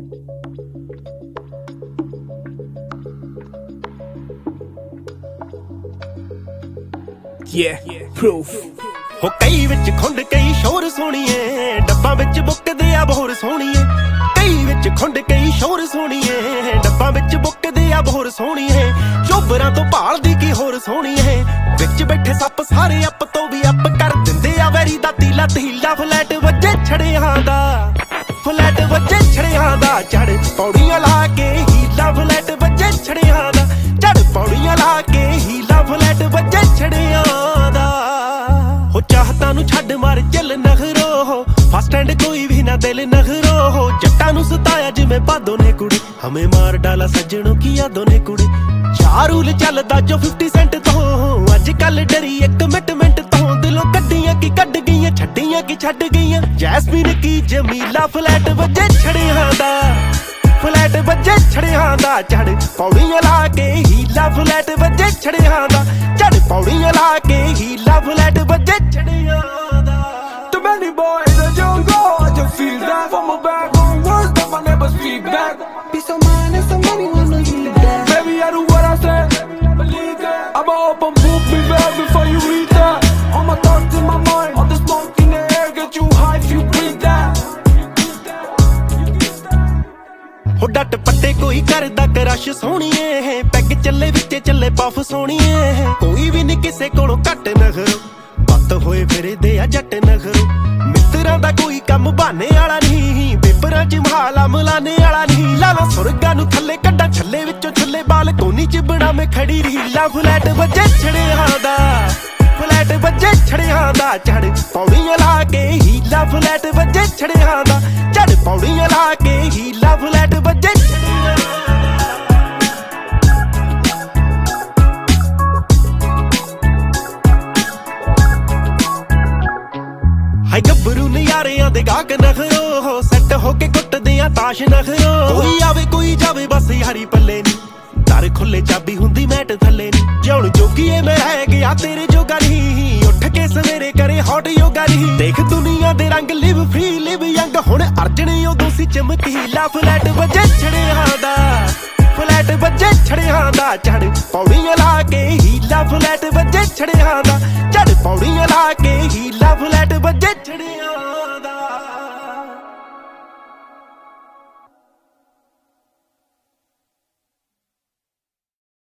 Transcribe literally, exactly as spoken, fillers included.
Yeah, proof. ਹੋ ਕਈ ਵਿੱਚ ਖੁੰਡ ਕਈ ਸ਼ੋਰ ਸੋਣੀਏ, ਡੱਬਾਂ ਵਿੱਚ ਬੁੱਕਦੇ ਆ ਬੋਰ ਸੋਣੀਏ। ਕਈ ਵਿੱਚ ਖੁੰਡ ਕਈ ਸ਼ੋਰ ਸੋਣੀਏ, ਡੱਬਾਂ ਵਿੱਚ ਬੁੱਕਦੇ ਆ ਬੋਰ ਸੋਣੀਏ। ਚੋਬਰਾਂ ਤੋਂ ਭਾਲਦੀ ਕੀ ਹੋਰ ਸੋਣੀਏ, ਵਿੱਚ ਬੈਠੇ ਸੱਪ ਸਾਰੇ ਅੱਪ ਤੋਂ ਵੀ ਅੱਪ ਕਰ ਦਿੰਦੇ ਆ ਵੈਰੀ ਦਾ ਤੀਲਾ ਤੀਲਾ। ਫਲੈਟ ਵੱਜੇ ਛੜਿਆਂ ਦਾ, ਫਲੈਟ ਵੱਜੇ ਛੜਿਆਂ ਦਾ, ਚੜ ਪੌੜੀਆਂ ਲਾ ਕੇ ਹੀਲਾ। ਫਲੈਟ ਵੱਜੇ ਛੜਿਆਂ ਦਾ, ਚੜ ਪੌੜੀਆਂ ਲਾ ਕੇ ਹੀਲਾ। ਫਲੈਟ ਵੱਜੇ ਛੜਿਆਂ ਦਾ। ਹੋ ਚਾਹਤਾਂ ਨੂੰ ਛੱਡ ਮਾਰ ਚੱਲ ਨਖਰੋ, ਫਸਟ ਐਂਡ ਕੋਈ ਵੀ ਨਾ ਦਿਲ ਨਖਰੋ। ਜੱਟਾਂ ਨੂੰ ਸਤਾਇਆ ਜਿਵੇਂ ਬਾਦੋਂ ਨੇ ਕੁੜੀ, ਹਮੇ ਮਾਰ ਡਾਲਾ ਸੱਜਣੋਂ ਕੀ ਯਾਦੋਂ ਨੇ ਕੁੜੀ। ਚਾਰ ਰੂਲ ਚੱਲਦਾ ਜੋ ਫਿਫਟੀ ਸੈਂਟ ਤੋਂ, ਅੱਜ ਕੱਲ ਡਰੀ ਇੱਕ ਮਿੰਟ ਮਿੰਟ ਤੋਂ। ਦਿਲੋਂ ਕੱਢੀਆਂ ਕੀ ਕੱਢ ਗਈਆਂ, ਛੱਡੀਆਂ ਕੀ ਛੱਡ ਗਈਆਂ। ਜੈਸਮੀਨ ਕੀ ਜਮੀਲਾ। ਫਲੈਟ ਵੱਜੇ ਛੜਿਆਂ ਦਾ, ਫਲੈਟ ਵੱਜੇ ਛੜਿਆਂ ਦਾ, ਚੜ ਪੌੜੀਆਂ ਲਾ ਕੇ ਹੀਲਾ। ਫਲੈਟ ਵੱਜੇ ਛੜਿਆਂ ਦਾ, ਚੜ ਪੌੜੀਆਂ ਲਾ ਕੇ ਹੀਲਾ। ਫਲੈਟ ਵੱਜੇ ਛੜਿਆਂ ਦਾ। Too many boys in the jungle, I just feel that. From my back on words that I never speak back. Peace of mind and somebody wanna hear that. Baby, I do what I say, believe that. I'm a open book, be there before you read that. All my thoughts in my mind, all the smoke in the air, get you high if you breathe that. ਹੋ ਡੱਟ ਪੱਟੇ ਕੋਈ ਕਰਦਾ crush ਸੋਣੀਏ, peg ਚੱਲੇ ਵਿੱਚ ਚੱਲੇ puff ਸੋਣੀਏ। ਕੋਈ ਵੀ ਨੀ ਕਿਸੇ ਕੋਲੋਂ ਘੱਟ ਨਖਰੋ, ਬੱਤ ਹੋਏ ਫਿਰਦੇ ਆ ਜੱਟ ਨਖਰੋ। ਮਿੱਤਰਾਂ ਦਾ ਕੋਈ ਕੰਮ ਬਹਾਨੇ ਵਾਲਾ ਨਹੀਂ, ਪੇਪਰਾਂ ਚ ਮਹਾਲਾ ਮਲਾਨੇ ਵਾਲਾ ਨਹੀਂ। ਲਾਲਾ ਸੁਰਗਾਂ ਨੂੰ ਥੱਲੇ ਕੱਢਾਂ ਛੱਲੇ ਵਿੱਚੋਂ ਛੱਲੇ, ਬਾਲ ਕੋਨੀ ਚ ਬਣਾਵੇਂ ਖੜੀ ਰੀਲਾ। ਫਲੈਟ ਵੱਜੇ ਛੜਿਆਂ ਦਾ, ਫਲੈਟ ਵੱਜੇ ਛੜਿਆਂ ਦਾ, ਚੜ ਪੌੜੀਆਂ ਲਾ ਕੇ ਹੀਲਾ। ਫਲੈਟ ਵੱਜੇ ਛੜਿਆਂ ਦਾ, ਚੜ ਪੌੜੀਆਂ ਲਾ ਕੇ ਹੀਲਾ। ਫਲੈਟ ਵੱਜੇ ਛੜਿਆਂ ਦਾ। ਹਾਏ ਗੱਭਰੂ ਨਜ਼ਾਰਿਆਂ ਦੇ ਗਾਹਕ ਨਖਰੋ, ਸੈੱਟ ਹੋ ਕੇ ਕੁੱਟਦੇ ਆ ਤਾਸ਼ ਨਖਰੋ। ਕੋਈ ਆਵੇ ਕੋਈ ਜਾਵੇ ਬਸ ਯਾਰੀ ਪੱਲੇ ਨੀ, ਦਰ ਖੁੱਲੇ ਚਾਬੀ ਹੁੰਦੀ ਮੈਟ ਥੱਲੇ ਨੀ। ਜਿਉਣ ਜੋਗੀਏ ਮੈਂ ਰਹਿ ਗਿਆ ਤੇਰੇ ਜੋਗਾ ਨਹੀਂ, ਉੱਠ ਕੇ ਸਵੇਰੇ ਕਰੇ ਹੌਟ ਯੋਗਾ ਨਹੀਂ। ਦੇਖ ਦੁਨੀਆ ਦੇ ਰੰਗ ਲਿਵ ਫ੍ਰੀ ਲਿਵ ਯੰਗ, ਹੁਣ ਅਰਜਣੇ ਉਦੋਂ ਸੀ ਚਮਕੀਲਾ। ਫਲੈਟ ਵੱਜੇ ਛੜਿਆਂ ਦਾ, ਫਲੈਟ ਵੱਜੇ ਛੜਿਆਂ ਦਾ, ਚੜ ਪੌੜੀਆਂ ਲਾ ਕੇ ਹੀਲਾ। ਫਲੈਟ ਵੱਜੇ ਛੜਿਆਂ ਦਾ, ਚੜ ਪੌੜੀਆਂ ਲਾ ਕੇ ਹੀਲਾ। ਫਲੈਟ ਵੱਜੇ ਛੜਿਆਂ